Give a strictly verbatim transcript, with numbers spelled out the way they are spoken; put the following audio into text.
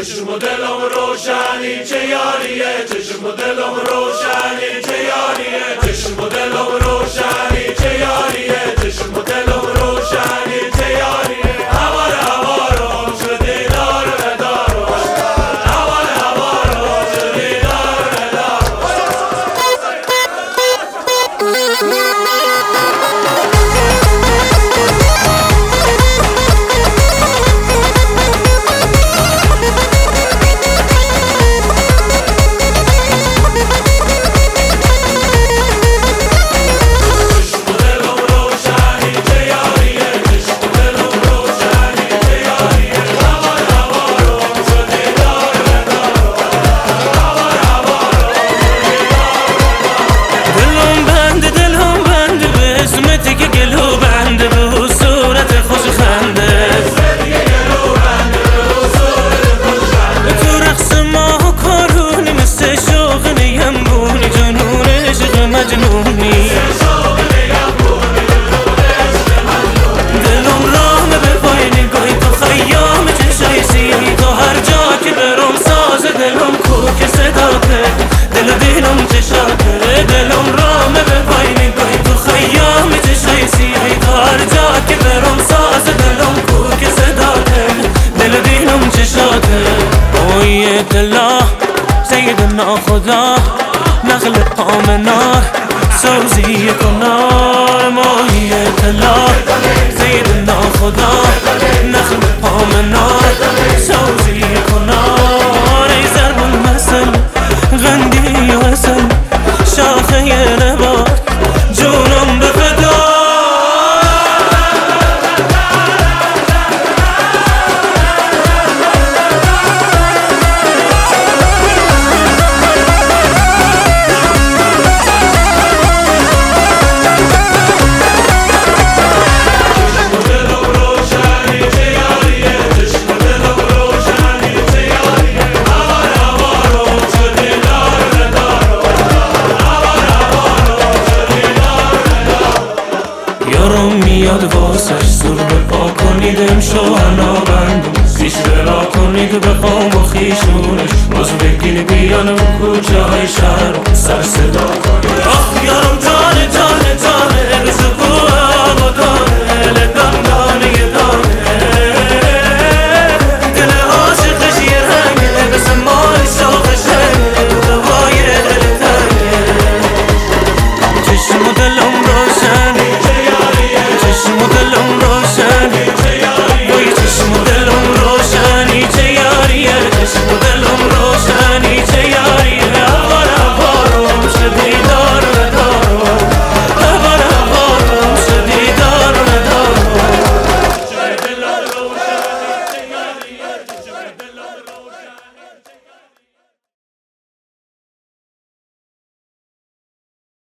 چشم و دلم روشنی چه یاریه، چشم و دلم روشنی چه یاریه، چشم و دلم روشنی چه یاریه، چشم و دلم روشنی چه یاریه. هوار هوارم شدی دار ندارم، هوار هوارم شدی دار ندارم. سیدنا خدا نخل پامنار سوزی کنار ماهیت الله. سیدنا خدا نخل پامنار سوزی کنار. ای ضرب المثل غندی و اصل شاخه نبات جونم به فدا. میاد واسش زور بپا کنید امشو انا بندم پیش بلا کنید بخوام و خیشونش باز بگین بیان و کوچه های شهر سر صدا